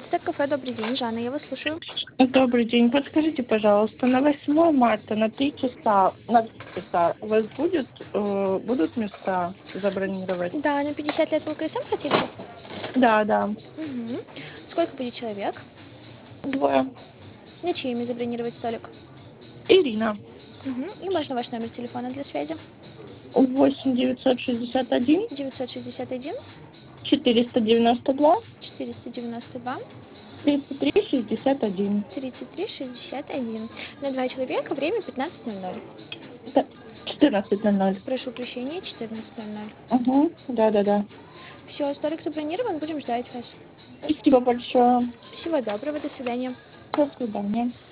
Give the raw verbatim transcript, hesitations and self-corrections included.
Стек кафе, добрый день. Жанна, я вас слушаю. Добрый день. Подскажите, пожалуйста, на восьмое марта на три часа, на три часа у вас будет, э, будут места забронировать? Да, на пятьдесят лет ЛКСМ хотите? Да, да. Угу. Сколько будет человек? Двое. На чье имя забронировать столик? Ирина. Угу. И можно ваш номер телефона для связи? восемь девятьсот шестьдесят один девятьсот шестьдесят один четыреста девяносто два четыреста девяносто два тридцать три шестьдесят один. тридцать три шестьдесят один. На два человека, время пятнадцать ноль ноль. Да, четырнадцать ноль ноль. Прошу прощения, четырнадцать ноль ноль. Угу. Да, да, да. Все, столик забронирован, будем ждать вас. Спасибо большое. Всего доброго, до свидания. До свидания.